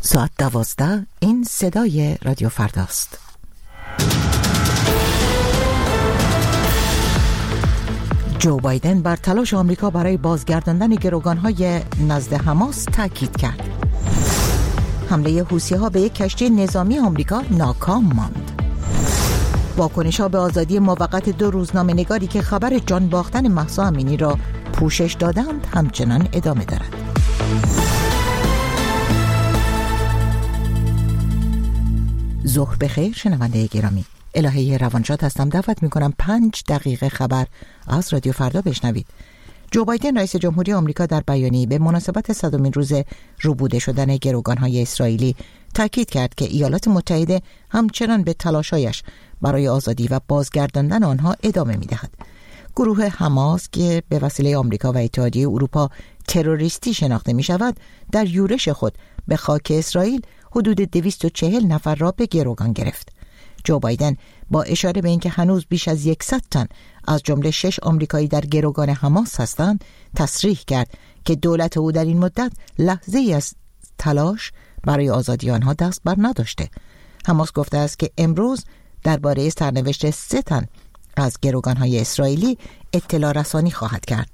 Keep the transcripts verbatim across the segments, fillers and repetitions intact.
ساعت دوازده، این صدای رادیو فرداست. جو بایدن بر تلاش آمریکا برای بازگرداندن گروگان‌های نزد حماس تاکید کرد. حمله حوثی‌ها به یک کشتی نظامی آمریکا ناکام ماند. واکنش‌ها به آزادی موقت دو روزنامه‌نگاری که خبر جان باختن مهسا امینی را پوشش دادند همچنان ادامه دارد. ظهر بخیر شنونده گرامی، الهه روانشاد هستم. دعوت میکنم پنج دقیقه خبر از رادیو فردا بشنوید. جو بایدن رئیس جمهوری آمریکا در بیانیه‌ای به مناسبت صدمین روز روبوده شدن گروگان‌های اسرائیلی تاکید کرد که ایالات متحده همچنان به تلاش‌هایش برای آزادی و بازگرداندن آنها ادامه می‌دهد. گروه حماس که به وسیله آمریکا و اتحادیه اروپا تروریستی شناخته می‌شود، در یورش خود به خاک اسرائیل حدود دویست و چهل نفر را به گروگان گرفت. جو بایدن با اشاره به اینکه هنوز بیش از صد تن از جمله شش آمریکایی در گروگان حماس هستند، تصریح کرد که دولت او در این مدت لحظه‌ای از تلاش برای آزادی آنها دست بر نداشته. حماس گفته است که امروز درباره سرنوشت سه تن از گروگان‌های اسرائیلی اطلاع رسانی خواهد کرد.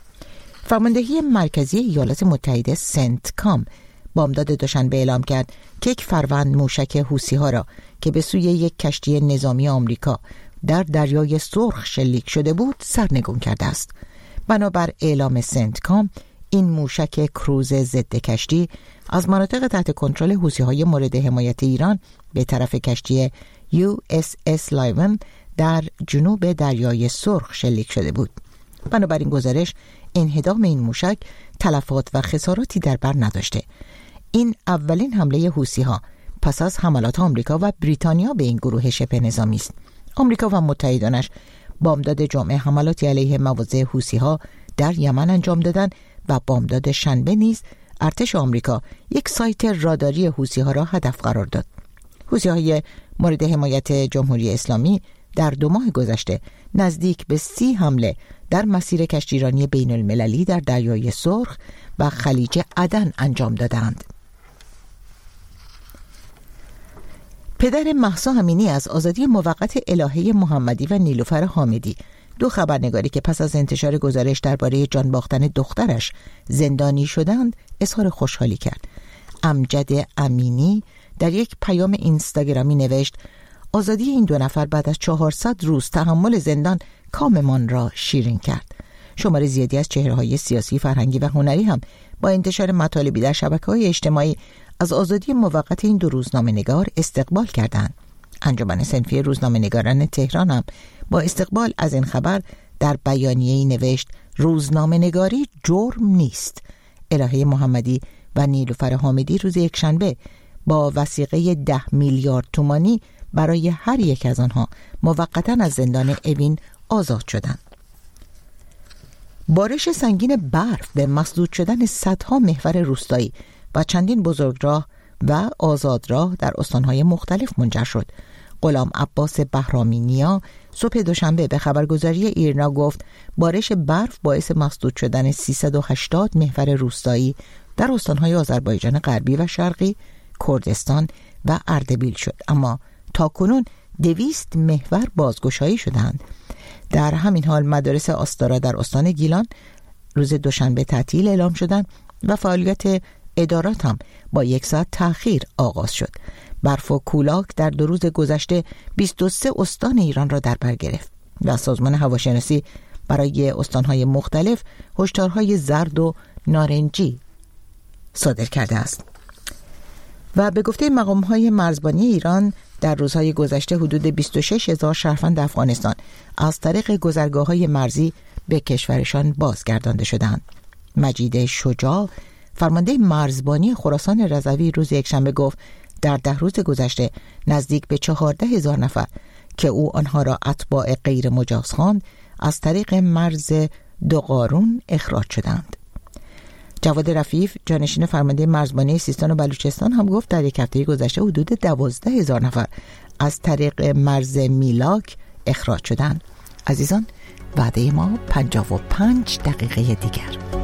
فرماندهی مرکزی ایالات متحده سنتکام بامداد دوشنبه اعلام کرد که یک فروند موشک حوثی‌ها را که به سوی یک کشتی نظامی آمریکا در دریای سرخ شلیک شده بود سرنگون کرده است. بنابر اعلام سنتکام، این موشک کروز ضد کشتی از مناطق تحت کنترل حوثی‌های مورد حمایت ایران به طرف کشتی یو اس اس لایون در جنوب دریای سرخ شلیک شده بود. بنابراین گزارش انهدام این موشک تلفات و خساراتی در بر نداشته. این اولین حمله حوثی‌ها پس از حملات آمریکا و بریتانیا به این گروه شبه نظامی است. آمریکا و متحدانش بامداد جمعه حملاتی علیه مواضع حوثی‌ها در یمن انجام دادند و بامداد شنبه نیز ارتش آمریکا یک سایت راداری حوثی‌ها را هدف قرار داد. حوثی‌های مورد حمایت جمهوری اسلامی در دو ماه گذشته نزدیک به سی حمله در مسیر کشتیرانی بین المللی در دریای سرخ و خلیج عدن انجام دادند. پدر مهسا امینی از آزادی موقت الهه محمدی و نیلوفر حامدی، دو خبرنگاری که پس از انتشار گزارش درباره جان باختن دخترش زندانی شدند، اظهار خوشحالی کرد. امجد امینی در یک پیام اینستاگرامی نوشت: آزادی این دو نفر بعد از چهارصد روز تحمل زندان کاممان را شیرین کرد. شمار زیادی از چهره‌های سیاسی، فرهنگی و هنری هم با انتشار مطالبی در شبکه‌های اجتماعی از آزادی موقت این دو روزنامه‌نگار استقبال کردند. انجمن صنفی روزنامه‌نگاران تهران هم با استقبال از این خبر در بیانیه‌ای نوشت: روزنامه‌نگاری جرم نیست. الهه محمدی و نیلوفر حامدی روز یکشنبه با وثیقه ده میلیارد تومانی برای هر یک از آنها موقتاً از زندان اوین آزاد شدند. بارش سنگین برف به مسدود شدن صدها محور روستایی و چندین بزرگراه و آزادراه در استانهای مختلف منجر شد. غلام عباس بهرامینیا صبح دوشنبه به خبرگزاری ایرنا گفت بارش برف باعث مسدود شدن سیصد و هشتاد محور روستایی در استانهای آذربایجان غربی و شرقی، کردستان و اردبیل شد، اما تاکنون دویست محور بازگشایی شدند. در همین حال مدارس آستارا در استان گیلان روز دوشنبه تعطیل اعلام شدند و فعالیت ادارات هم با یک ساعت تأخیر آغاز شد. برف و کولاک در دو روز گذشته بیست و سه استان ایران را در بر گرفت و سازمان هواشناسی برای استانهای مختلف هشدارهای زرد و نارنجی صادر کرده است. و به گفته مقام‌های مرزبانی ایران در روزهای گذشته حدود بیست و شش هزار شهروند افغانستان از طریق گذرگاه‌های مرزی به کشورشان بازگردانده شدند. مجید شجاع فرمانده مرزبانی خراسان رضوی روز یکشنبه گفت در ده روز گذشته نزدیک به چهارده هزار نفر که او آنها را اتباع غیر مجاز خواند از طریق مرز دوقارون اخراج شدند. جواد رفیف جانشین فرمانده مرزبانی سیستان و بلوچستان هم گفت در یک هفته گذشته حدود دوازده هزار نفر از طریق مرز میلاک اخراج شدند. عزیزان، وعده ما پنجاه و پنج دقیقه دیگر.